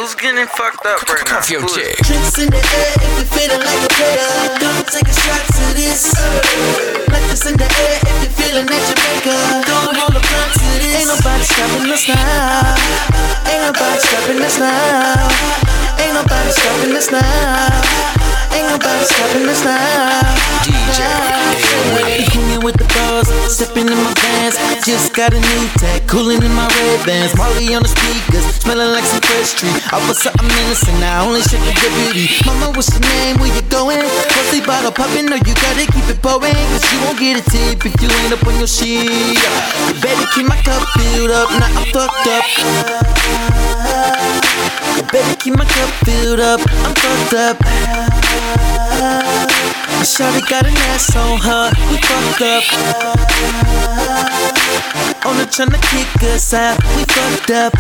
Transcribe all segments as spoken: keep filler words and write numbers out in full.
Who's getting fucked up right now? Cuff your chick. Drinks in the air if you're feeling like a player. Don't take a shot to this. Like this in the air if you're feeling that Jamaica. Don't hold a blunt to this. Ain't nobody stopping us now. Ain't nobody stopping us now. Ain't nobody stopping us now. Ain't nobody stopping us now. D J Airway. Hanging with the bros, stepping in my vans. Just got a new tag, cooling in my red bands. Molly on the speakers, smelling like some fresh tree. I was something innocent, now only shit the deputy. Mama, what's your name? Where you going? Pussy bottle popping, no, you gotta keep it pouring. Cause you won't get a tip if you ain't up on your shit. You better keep my cup filled up, now I'm fucked up. You better keep my cup filled up, I'm fucked up. Shawty got an ass on her, we fucked up. On her tryna kick us out, we fucked up.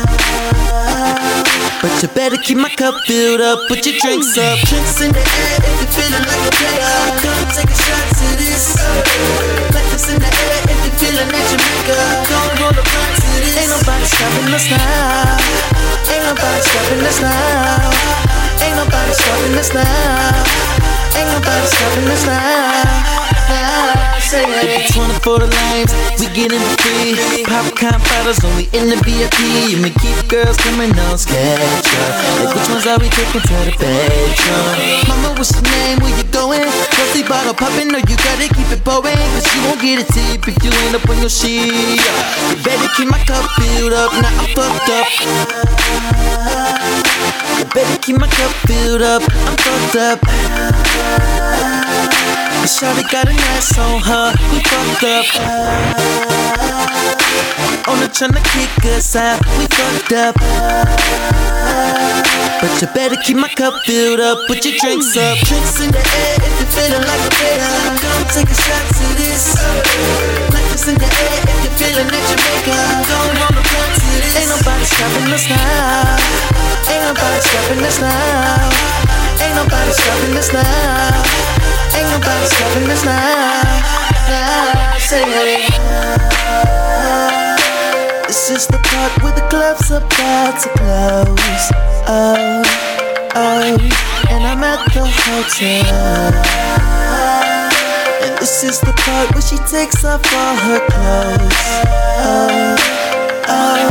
But you better keep my cup filled up, put your drinks up. Drinks in the air if you're feeling like a player. Come take a shot to this. Like this in the air if you're feeling that Jamaica. Don't roll a blunt to this. Ain't nobody stopping us now. Ain't nobody stopping us now. Ain't nobody stopping us now. Ain't nobody stopping us now. Say it. twenty-four the lanes, we getting free. Popcorn bottles only in the V I P. You may keep girls coming on schedule. Like which ones are we taking to the bedroom? Mama, what's your name? Where you going? Pussy bottle popping, no, you gotta keep it pouring. Cause you won't get a tip if you ain't up on your shit. You better keep my cup filled up, now I'm fucked up. You better keep my cup filled up, I'm fucked up. Shawty got an ass on her, we fucked up. On her tryna kick us out, we fucked up. But you better keep my cup filled up, put your drinks up. Drinks in the air if you're feeling like a player. Come take a shot to this. Like this in the air if you're feeling that Jamaica. Don't roll a blunt to this. Ain't nobody stopping us now. Ain't nobody stopping us now. Ain't nobody stopping us now. Ain't nobody stopping us now. Now, say it. This is the part where the club's about to close. Oh, oh, and I'm at the hotel. And this is the part where she takes off all her clothes. Oh, oh,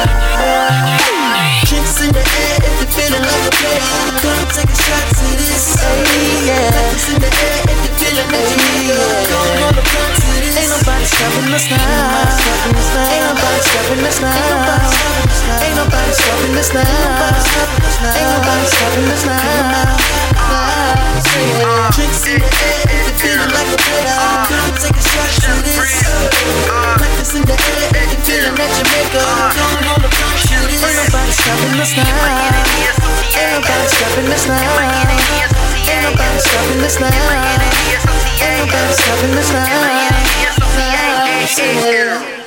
oh. Drinks in the air if you're feeling like a player. Come take a shot to this. Hey, yeah. Like this in the air if you're feeling like a player. Don't roll a blunt to this. Ain't nobody stopping us now. Ain't nobody stopping us now. Ain't nobody stopping us now. Ain't nobody stopping us now. Drinks in the air if you're feeling like a player. Come take a shot to this. Like this in the air if you're feeling that Jamaica. Don't roll a blunt to this. Ain't nobody stopping us now. Ain't nobody stopping us now. Ain't nobody stopping us now. Ain't nobody stopping us now.